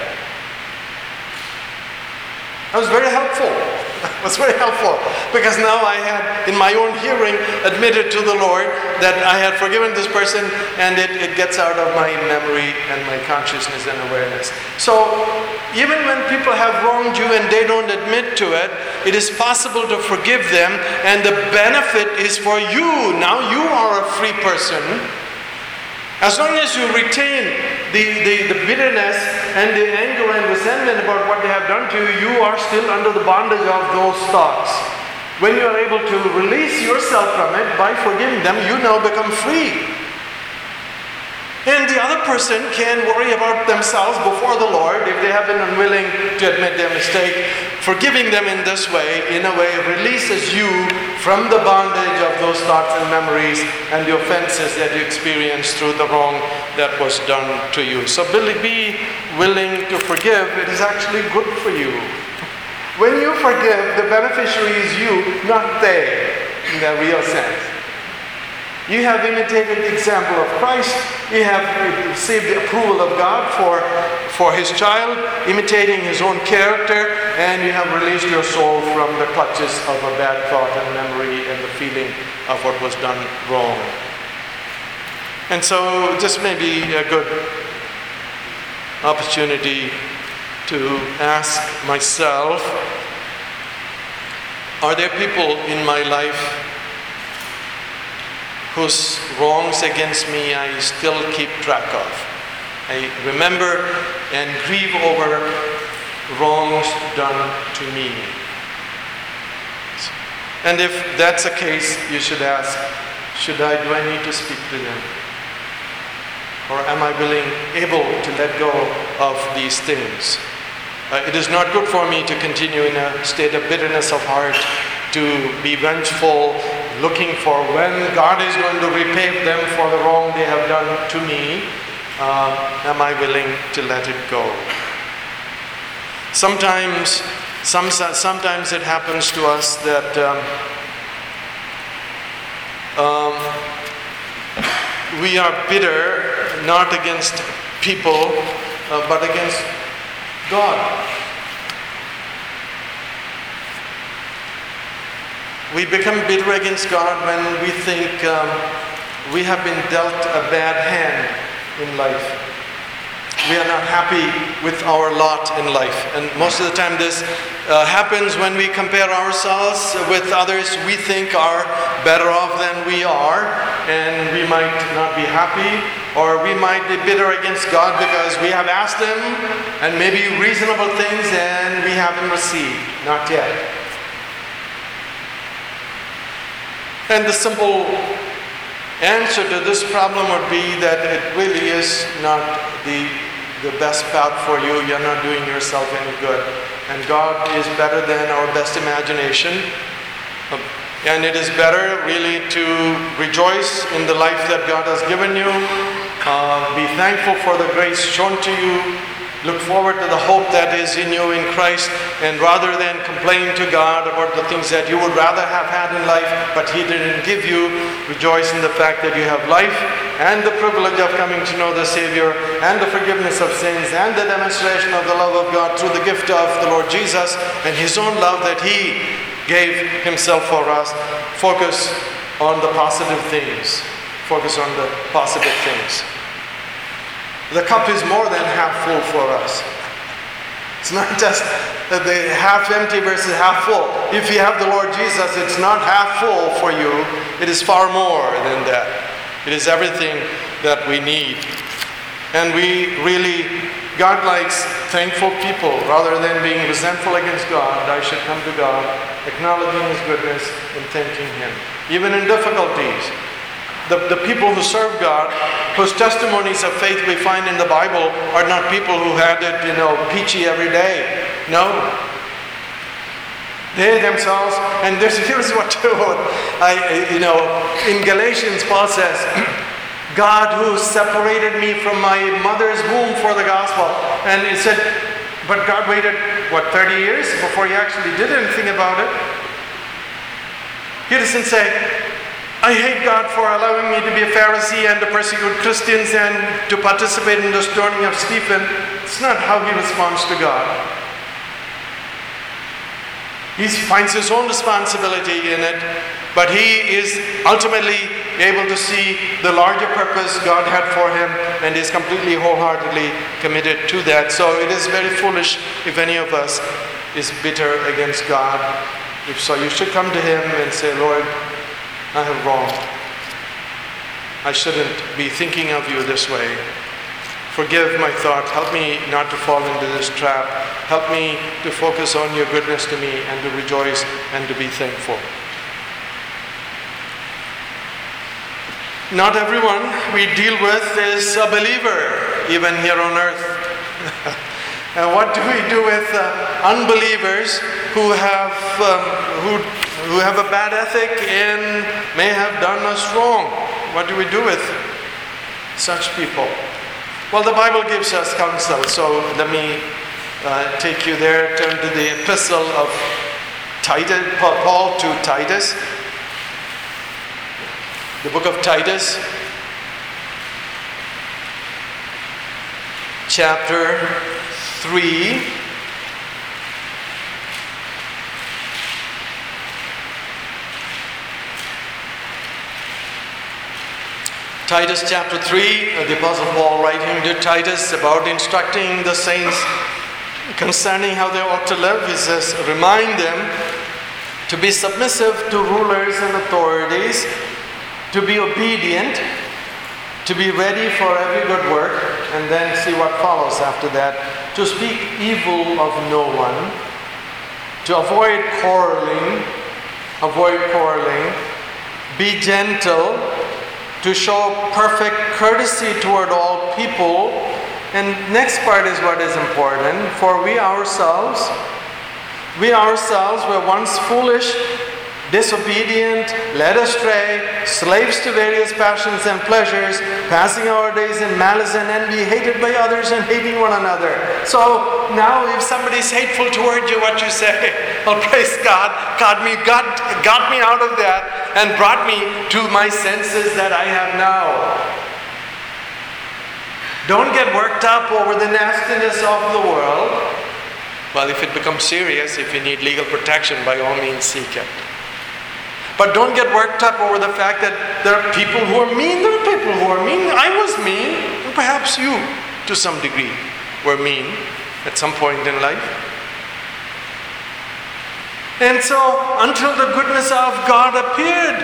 That was very helpful. It was very helpful because now I had, in my own hearing, admitted to the Lord that I had forgiven this person, and it, it gets out of my memory and my consciousness and awareness. So even when people have wronged you and they don't admit to it, it is possible to forgive them, and the benefit is for you. Now you are a free person. As long as you retain the, the, the bitterness and the anger and resentment about what they have done to you, you are still under the bondage of those thoughts. When you are able to release yourself from it by forgiving them, you now become free. And the other person can worry about themselves before the Lord if they have been unwilling to admit their mistake. Forgiving them in this way, in a way, releases you from the bondage of those thoughts and memories and the offenses that you experienced through the wrong that was done to you. So be willing to forgive. It is actually good for you. When you forgive, the beneficiary is you, not they, in the real sense. You have imitated the example of Christ. You have received the approval of God for, for His child, imitating His own character, and you have released your soul from the clutches of a bad thought and memory and the feeling of what was done wrong. And so this may be a good opportunity to ask myself, are there people in my life whose wrongs against me I still keep track of? I remember and grieve over wrongs done to me. And if that's the case, you should ask, should I, do I need to speak to them? Or am I willing, able to let go of these things? Uh, it is not good for me to continue in a state of bitterness of heart, to be vengeful, looking for when God is going to repay them for the wrong they have done to me. Uh, am I willing to let it go? Sometimes, some, sometimes it happens to us that um, um, we are bitter, not against people, uh, but against God. We become bitter against God when we think um, we have been dealt a bad hand in life. We are not happy with our lot in life. And most of the time this uh, happens when we compare ourselves with others we think are better off than we are. And we might not be happy, or we might be bitter against God because we have asked Him and maybe reasonable things and we haven't received. Not yet. And the simple answer to this problem would be that it really is not the, the best path for you. You're not doing yourself any good. And God is better than our best imagination. And it is better really to rejoice in the life that God has given you. Uh, be thankful for the grace shown to you. Look forward to the hope that is in you in Christ, and rather than complain to God about the things that you would rather have had in life but He didn't give you, rejoice in the fact that you have life and the privilege of coming to know the Savior and the forgiveness of sins and the demonstration of the love of God through the gift of the Lord Jesus and His own love that He gave Himself for us. Focus on the positive things. Focus on the positive things. The cup is more than half full for us. It's not just the half empty versus half full. If you have the Lord Jesus, it's not half full for you. It is far more than that. It is everything that we need. And we really, God likes thankful people. Rather than being resentful against God, I should come to God, acknowledging His goodness and thanking Him. Even in difficulties. The, the people who serve God, whose testimonies of faith we find in the Bible, are not people who had it, you know, peachy every day. No. They themselves, and there's, here's what I, you know, in Galatians, Paul says, God who separated me from my mother's womb for the gospel. And it said, but God waited, what, thirty years before He actually did anything about it? He doesn't say, I hate God for allowing me to be a Pharisee and to persecute Christians and to participate in the stoning of Stephen. It's not how He responds to God. He finds his own responsibility in it, but he is ultimately able to see the larger purpose God had for him and is completely wholeheartedly committed to that. So it is very foolish if any of us is bitter against God. If so, you should come to Him and say, Lord, I have wronged. I shouldn't be thinking of You this way. Forgive my thought. Help me not to fall into this trap. Help me to focus on Your goodness to me and to rejoice and to be thankful. Not everyone we deal with is a believer, even here on earth. And what do we do with uh, unbelievers who have um, who who have a bad ethic and may have done us wrong? What do we do with such people? Well, the Bible gives us counsel, so let me uh, take you there. Turn to the epistle of Titus, Paul to Titus. The book of Titus, chapter three. Titus chapter three, the Apostle Paul writing to Titus about instructing the saints concerning how they ought to live. He says, remind them to be submissive to rulers and authorities, to be obedient, to be ready for every good work, and then see what follows after that. To speak evil of no one, to avoid quarreling, avoid quarreling, be gentle, to show perfect courtesy toward all people. And next part is what is important. For we ourselves, we ourselves were once foolish, disobedient, led astray, slaves to various passions and pleasures, passing our days in malice and envy, hated by others and hating one another. So now if somebody is hateful toward you, what you say? Well, praise God, God me, God got me out of that and brought me to my senses that I have now. Don't get worked up over the nastiness of the world. Well, if it becomes serious, if you need legal protection, by all means seek it. But don't get worked up over the fact that there are people who are mean. There are people who are mean. I was mean. And perhaps you, to some degree, were mean at some point in life. And so, until the goodness of God appeared,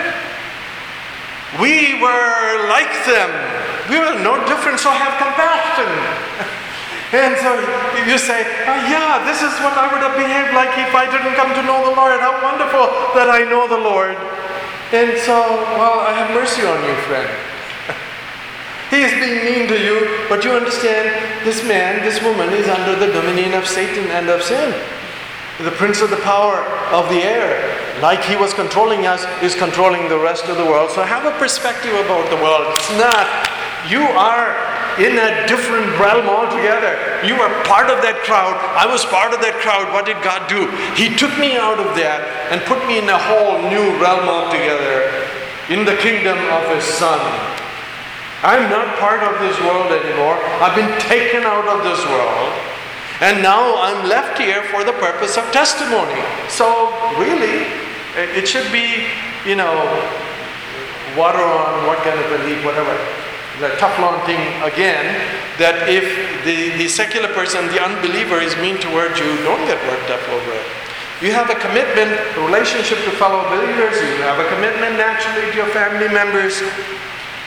we were like them. We were no different, so have compassion. And so you say, oh, yeah, this is what I would have behaved like if I didn't come to know the Lord. How wonderful that I know the Lord. And so, well, I have mercy on you, friend. He is being mean to you, but you understand, this man, this woman is under the dominion of Satan and of sin. The prince of the power of the air, like he was controlling us, is controlling the rest of the world. So have a perspective about the world. It's not, you are in a different realm altogether. You are part of that crowd. I was part of that crowd. What did God do? He took me out of that and put me in a whole new realm altogether, in the kingdom of His Son. I'm not part of this world anymore. I've been taken out of this world. And now I'm left here for the purpose of testimony. So really, it should be, you know, water on what kind of a leaf, whatever. The Teflon thing again, that if the, the secular person, the unbeliever is mean towards you, don't get worked up over it. You have a commitment, a relationship to fellow believers, you have a commitment naturally to your family members.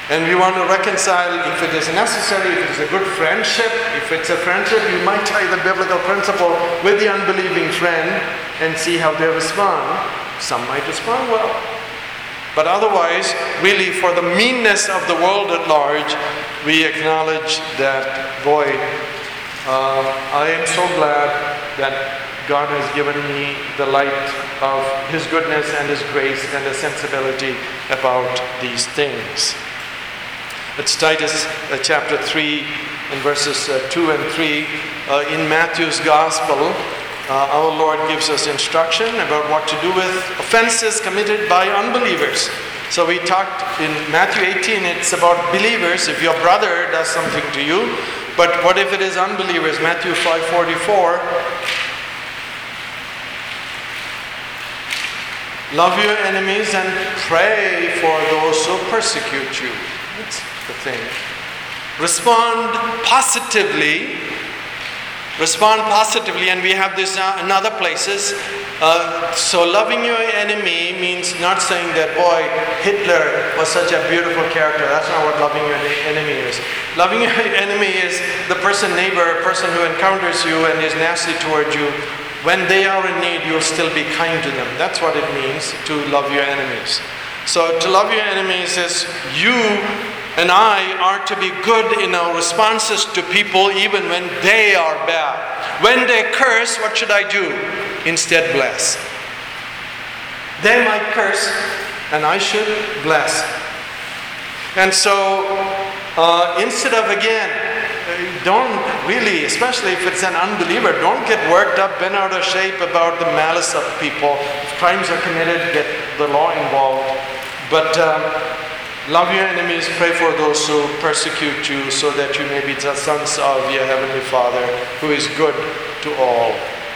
And we want to reconcile if it is necessary, if it is a good friendship. If it's a friendship, you might try the biblical principle with the unbelieving friend and see how they respond. Some might respond well. But otherwise, really for the meanness of the world at large, we acknowledge that, boy, uh, I am so glad that God has given me the light of His goodness and His grace and the sensibility about these things. It's Titus uh, chapter three and verses uh, two and three. Uh, in Matthew's Gospel, uh, our Lord gives us instruction about what to do with offenses committed by unbelievers. So we talked in Matthew eighteen, it's about believers. If your brother does something to you, but what if it is unbelievers? Matthew five forty-four. Love your enemies and pray for those who persecute you. That's the thing. Respond positively. Respond positively, and we have this uh, in other places. Uh, so loving your enemy means not saying that, boy, Hitler was such a beautiful character. That's not what loving your enemy is. Loving your enemy is the person, neighbor, person who encounters you and is nasty toward you. When they are in need, you'll still be kind to them. That's what it means to love your enemies. So to love your enemies is you and I are to be good in our responses to people even when they are bad. When they curse, what should I do? Instead bless. They might curse and I should bless. And so uh, instead of again, don't really, especially if it's an unbeliever, don't get worked up, bent out of shape about the malice of people. If crimes are committed, get the law involved. But um, love your enemies, pray for those who persecute you, so that you may be the sons of your heavenly Father, who is good to all.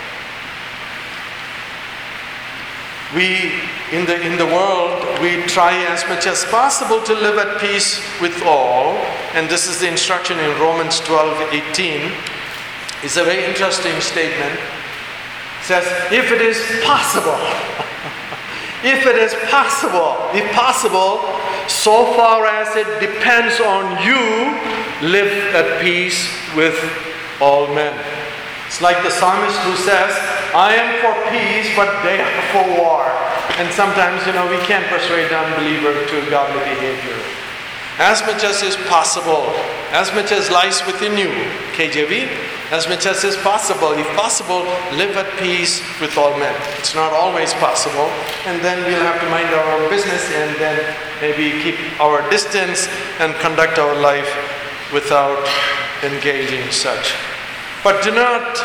We, in the in the world, we try as much as possible to live at peace with all. And this is the instruction in Romans twelve eighteen. It's a very interesting statement. It says, if it is possible, if it is possible, if possible, so far as it depends on you, live at peace with all men. It's like the psalmist who says, I am for peace, but they are for war. And sometimes, you know, we can't persuade the unbeliever to godly behavior. As much as is possible, as much as lies within you, K J V, as much as is possible, if possible, live at peace with all men. It's not always possible, and then we'll have to mind our own business and then maybe keep our distance and conduct our life without engaging such. But do not,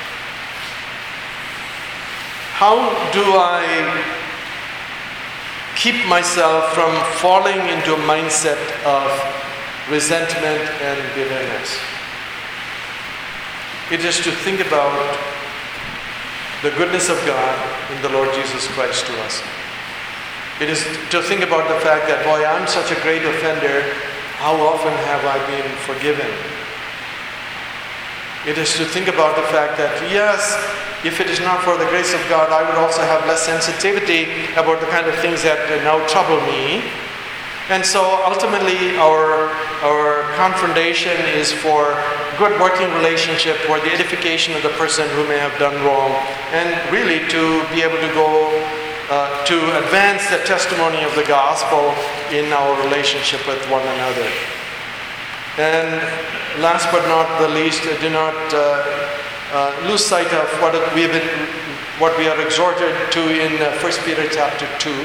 how do I keep myself from falling into a mindset of resentment and bitterness? It is to think about the goodness of God in the Lord Jesus Christ to us. It is to think about the fact that, boy, I'm such a great offender. How often have I been forgiven? It is to think about the fact that, yes, if it is not for the grace of God, I would also have less sensitivity about the kind of things that now trouble me. And so ultimately our, our confrontation is for good working relationship, for the edification of the person who may have done wrong, and really to be able to go uh, to advance the testimony of the gospel in our relationship with one another. And last but not the least, do not uh, uh, lose sight of what we have been, what we are exhorted to in uh, First Peter chapter two.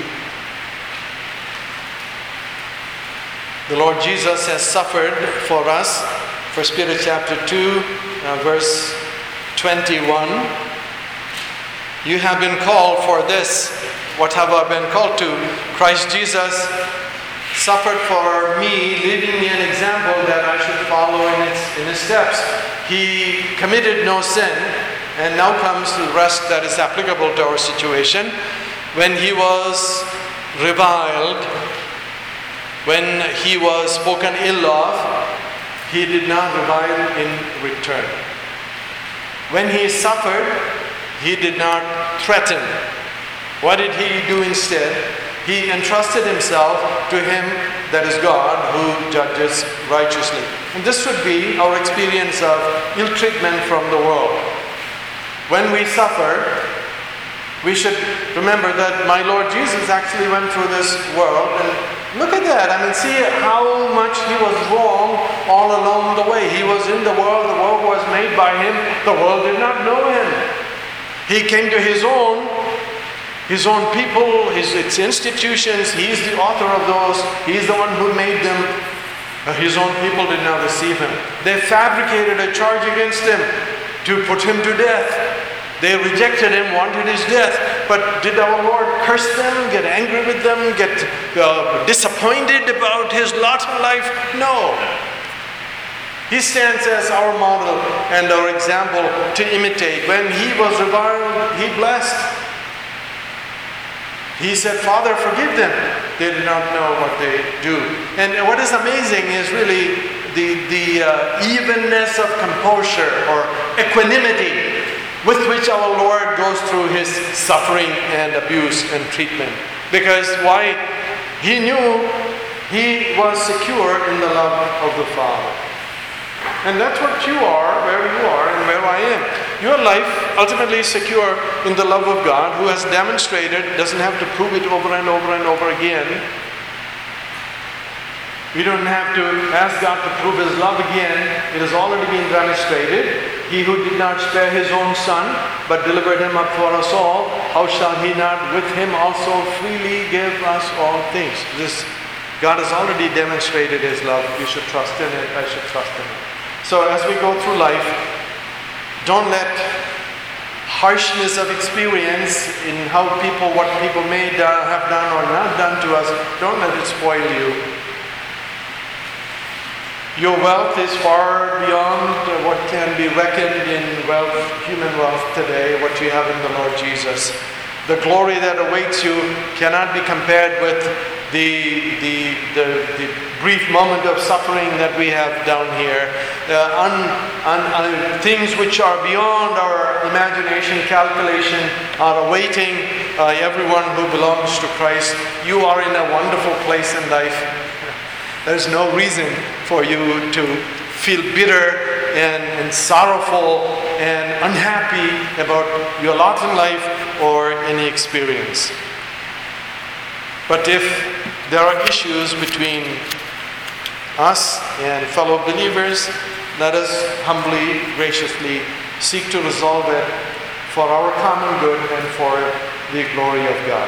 The Lord Jesus has suffered for us. First Peter chapter two, uh, verse twenty-one. You have been called for this. What have I been called to? Christ Jesus suffered for me, leaving me an example that I should follow in his, in his steps. He committed no sin, and now comes the rest that is applicable to our situation. When he was reviled, when he was spoken ill of, he did not revile in return. When he suffered, he did not threaten. What did he do instead? He entrusted himself to him that is God, who judges righteously. And this should be our experience of ill treatment from the world. When we suffer, we should remember that my Lord Jesus actually went through this world, and look at that. I mean, see how much he was wrong all along the way. He was in the world, the world was made by him, the world did not know him. He came to his own, his own people, his its institutions. He's the author of those. He's the one who made them. But his own people did not receive him. They fabricated a charge against him to put him to death. They rejected him, wanted his death. But did our Lord curse them, get angry with them, get uh, disappointed about his lot in life? No. He stands as our model and our example to imitate. When he was reviled, he blessed. He said, Father, forgive them. They do not know what they do. And what is amazing is really the, the uh, evenness of composure or equanimity with which our Lord goes through his suffering and abuse and treatment. Because why? He knew he was secure in the love of the Father. And that's what you are, where you are, and where I am. Your life ultimately is secure in the love of God, who has demonstrated, doesn't have to prove it over and over and over again. We don't have to ask God to prove his love again. It has already been demonstrated. He who did not spare his own son, but delivered him up for us all, how shall he not with him also freely give us all things? This, God has already demonstrated his love. You should trust in it. I should trust in it. So as we go through life, don't let harshness of experience in how people, what people may do, have done or not done to us, don't let it spoil you. Your wealth is far beyond what can be reckoned in wealth, human wealth today, what you have in the Lord Jesus. The glory that awaits you cannot be compared with the, the, the, the brief moment of suffering that we have down here. Uh, un, un, un, things which are beyond our imagination, calculation, are awaiting uh, everyone who belongs to Christ. You are in a wonderful place in life. There's no reason for you to feel bitter and, and sorrowful and unhappy about your lot in life or any experience. But if there are issues between us and fellow believers, let us humbly, graciously seek to resolve it for our common good and for the glory of God.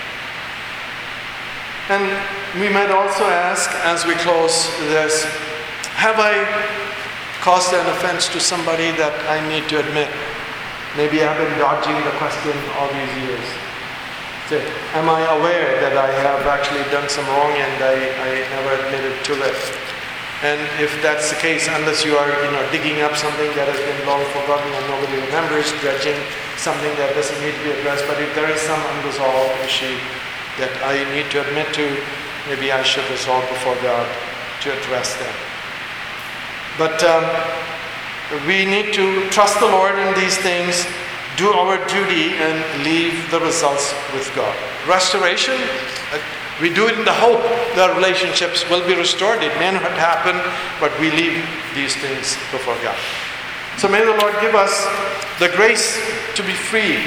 And we might also ask, as we close this, have I caused an offense to somebody that I need to admit? Maybe I've been dodging the question all these years. So, am I aware that I have actually done some wrong and I, I never admitted to it? And if that's the case, unless you are you know, digging up something that has been long forgotten and nobody remembers, dredging something that doesn't need to be addressed, but if there is some unresolved issue that I need to admit to, maybe I should resolve before God to address them. But um, we need to trust the Lord in these things, do our duty, and leave the results with God. Restoration, uh, we do it in the hope that relationships will be restored. It may not happen, but we leave these things before God. So may the Lord give us the grace to be free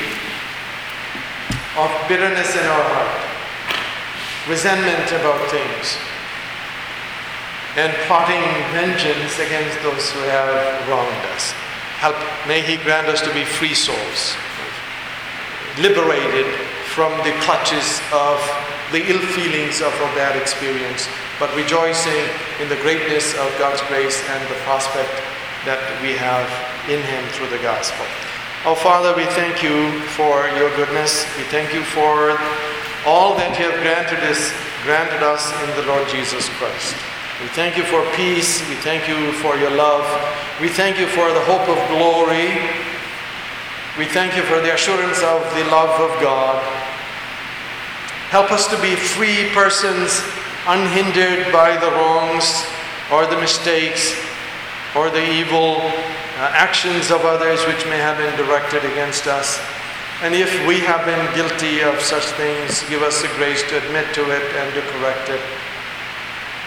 of bitterness in our heart, resentment about things, and plotting vengeance against those who have wronged us. Help, may He grant us to be free souls, liberated from the clutches of the ill feelings of a bad experience, but rejoicing in the greatness of God's grace and the prospect that we have in Him through the gospel. Oh Father, we thank you for your goodness. We thank you for all that you have granted us, granted us in the Lord Jesus Christ. We thank you for peace. We thank you for your love. We thank you for the hope of glory. We thank you for the assurance of the love of God. Help us to be free persons, unhindered by the wrongs or the mistakes or the evil uh, actions of others which may have been directed against us. And if we have been guilty of such things, give us the grace to admit to it and to correct it.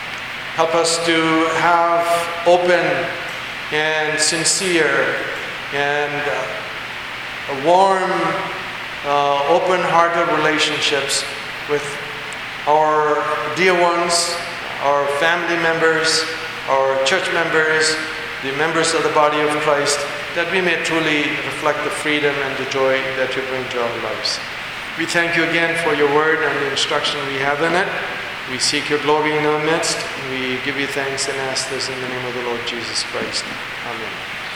Help us to have open and sincere and uh, warm, uh, open-hearted relationships with our dear ones, our family members, our church members, the members of the body of Christ, that we may truly reflect the freedom and the joy that you bring to our lives. We thank you again for your word and the instruction we have in it. We seek your glory in our midst. We give you thanks and ask this in the name of the Lord Jesus Christ. Amen.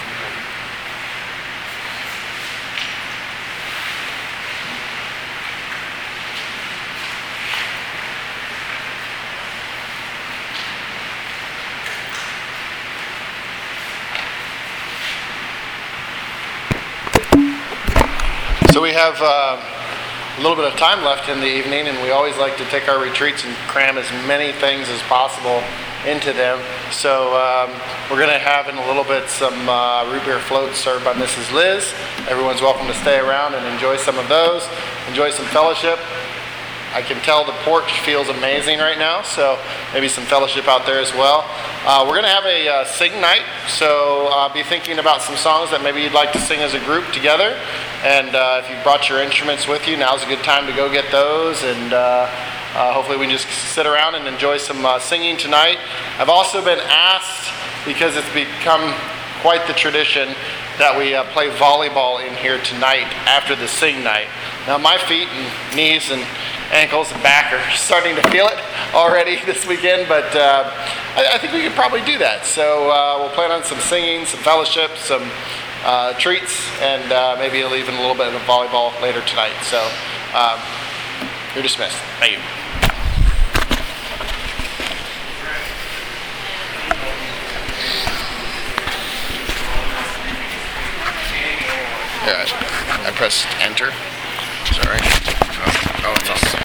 So we have uh, a little bit of time left in the evening, and we always like to take our retreats and cram as many things as possible into them. So um, we're going to have in a little bit some uh, root beer floats served by Missus Liz. Everyone's welcome to stay around and enjoy some of those. Enjoy some fellowship. I can tell the porch feels amazing right now, so maybe some fellowship out there as well. Uh, we're going to have a uh, sing night, so uh, be thinking about some songs that maybe you'd like to sing as a group together. And uh, if you brought your instruments with you, now's a good time to go get those. And uh, uh, hopefully we can just sit around and enjoy some uh, singing tonight. I've also been asked, because it's become quite the tradition, that we uh, play volleyball in here tonight after the sing night. Now my feet and knees and ankles and back are starting to feel it already this weekend, but uh, I, I think we could probably do that. So uh, we'll plan on some singing, some fellowship, some uh, treats, and uh, maybe even a little bit of volleyball later tonight. So um, you're dismissed. Thank you. Yeah, I pressed enter. Sorry. Oh, oh it's awesome.